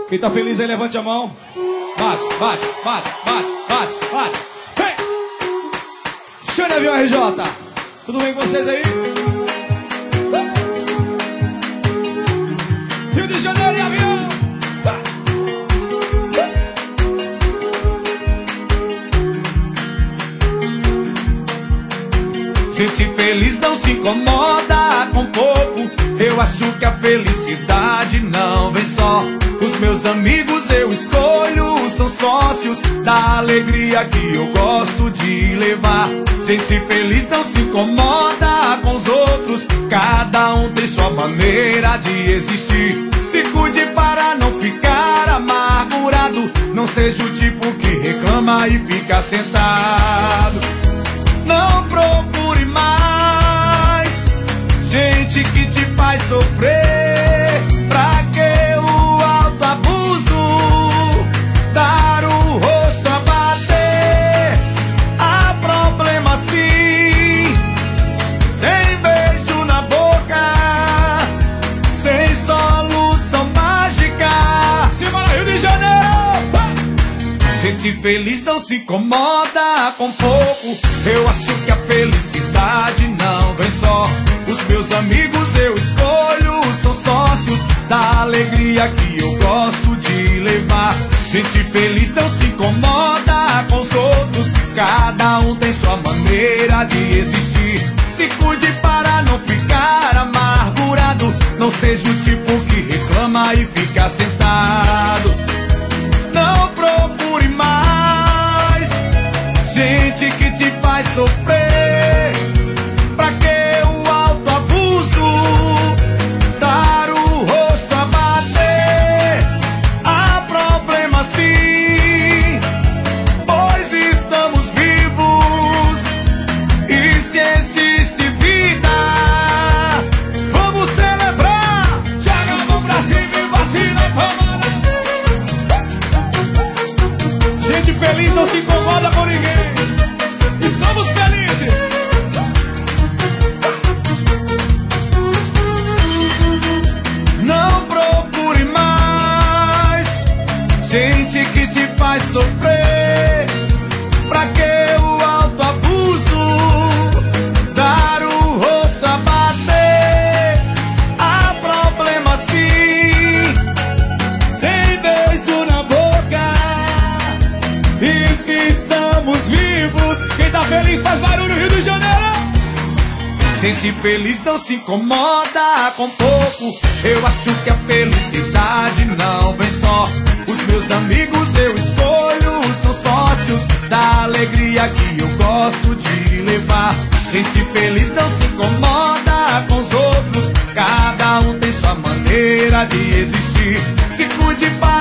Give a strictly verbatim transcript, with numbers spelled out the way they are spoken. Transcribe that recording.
Quem tá feliz aí, levante a mão. Bate, bate, bate, bate, bate, bate. Hey! Xande Avião R J. Tudo bem com vocês aí? Rio de Janeiro e avião. Gente feliz não se incomoda com pouco. Eu acho que a felicidade não vem só. Os meus amigos eu escolho, são sócios da alegria que eu gosto de levar. Gente feliz não se incomoda com os outros. Cada um tem sua maneira de existir. Se cuide para não ficar amargurado. Não seja o tipo que reclama e fica sentado. Não procure mais gente que te faz sofrer. Pra que o alto abuso? Dar o rosto a bater. Há problema sim. Sem beijo na boca, sem solução mágica. Simbora, Rio de Janeiro! Gente feliz não se incomoda com pouco. Eu acho que a felicidade não vem só. Os meus amigos eu escolho, são sócios da alegria que eu gosto de levar. Gente feliz não se incomoda com os outros. Cada um tem sua maneira de existir. Se cuide para não ficar amargurado. Não seja o tipo que reclama e fica sentado. Não procure mais gente que te faz sofrer. Pra que o alto abuso? Dar o rosto a bater. Há problema sim, pois estamos vivos. E se existe vida, vamos celebrar. Joga a mão pra cima e bate na palma. Gente feliz não se incomoda com ninguém. E somos felizes. Não procure mais gente que te faz sofrer. Pra que o alto abuso? Dar o rosto a bater. Há problema sim. Sem beijo na boca. E se estamos vivos? Quem tá feliz faz barulho, Rio de Janeiro. Gente feliz não se incomoda com pouco. Eu acho que a felicidade não vem só. Os meus amigos eu escolho, são sócios da alegria que eu gosto de levar. Gente feliz não se incomoda com os outros. Cada um tem sua maneira de existir. Se cuide para